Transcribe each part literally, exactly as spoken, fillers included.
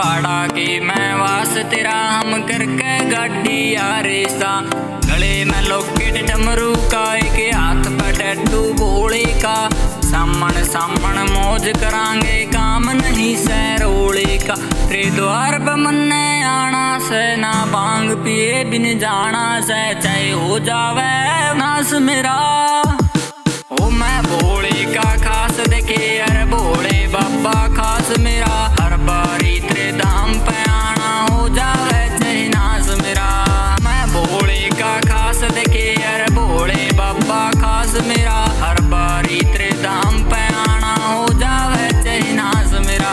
पहाड़ा के मैं वास तेरा हम करके गाड़ी यारे सा। गले में लॉकेट डमरू का एक हाथ पे टैटू भोले का। सामन सामन मौज करांगे काम नहीं सैरोले का। तेरे द्वार पे मन्ने आना से ना भांग पिए बिन जाना से चाहे हो जावे नास मेरा। ओ मैं भोले का खास देखे यार भोले बाबा खास मेरा। हर बारी तेरे धाम पे आना हो जावे चाहे नास मेरा। मैं भोले का खास देखे यार भोले बाबा खास मेरा। हर बारी तेरे धाम पे आना हो जावे चाहे नास मेरा।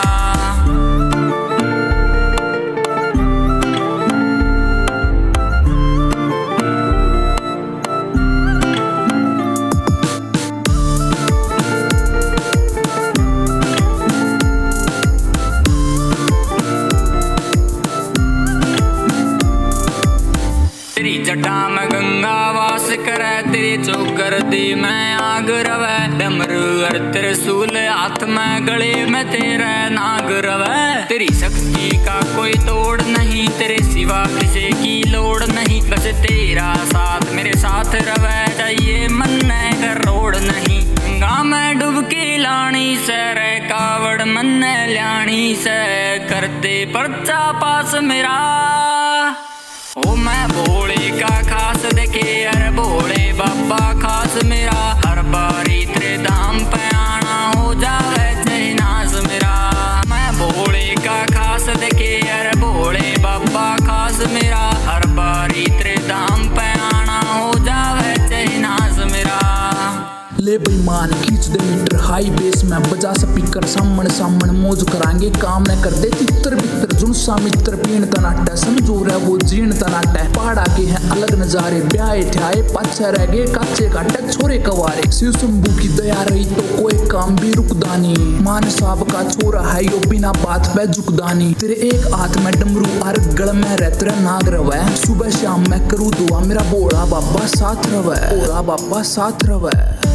तेरी जटा में गंगा वास करे तेरी चौकर दी मैं आग रवे। डमरू और त्रिशूल हाथ में गले में तेरे नाग रवे। तेरी शक्ति का कोई तोड़ नहीं तेरे सिवा किसी की लोड़ नहीं। बस तेरा साथ मेरे साथ रवे चाहिए मन कर रोड नहीं। गंगा में डुबकी लानी से रे कावड़ मन ल्याणी से करते पर्चा पास मेरा। ओ मैं भोले का खास देखे यार भोले बाबा खास मेरा। हर बारी तेरे धाम पे आना हो जावे चाहे नास मेरा। मैं भोले का खास देखे यार भोले बाबा खास मेरा। हर बारी तेरे धाम पे आना हो जावे चाहे नास मेरा। ले बेईमान खींच दे मीटर हाई बेस में बजा स्पीकर सामन सामन मौज करांगे काम न कर दे तितर बितर। जुन सा मित्र पीण तनाटा समझो रे वो जीण तनाटा। पहाड़ा के हैं अलग नजारे ब्याहे ठ्याए पाछे रह गए काचे काटे छोरे कवारे। शिव शंभू की दया रही तो कोई काम भी रुकदानी। मान साहब का छोरा है यो बिना बात पे झुकदानी। तेरे एक हाथ में डमरू और गल में रह तेरा नाग रवे। सुबह शाम मैं करूँ दुआ मेरा भोला बाबा साथ रवे। भोला बाबा साथ रवे।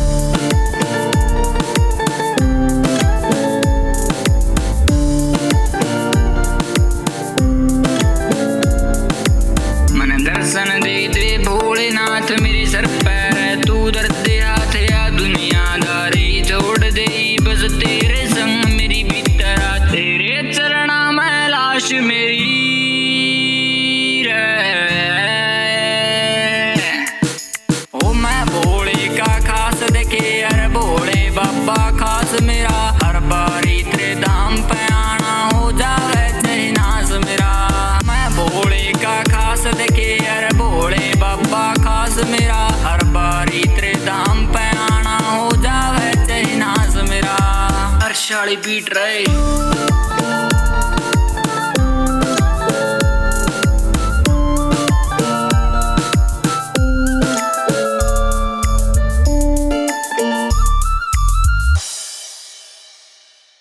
दर्शन दे दे भोलेनाथ मेरे सर पैर तू दर्द हाथ या दुनियादारी छोड़ दे बस तेरे संग मेरी भीतरा। तेरे चरणा में लाश मेरी ओ मैं भोले का खास देखे यार भोले बाबा खास मेरा। हर बारी तेरे धाम पे आना हो जावे चाहे नास मेरा। मैं भोले का खास देखे यार भोले बाबा खास मेरा। हर बारी तेरे धाम पे आना हो जावे चाहे नास मेरा। हर शाली पीट रहे।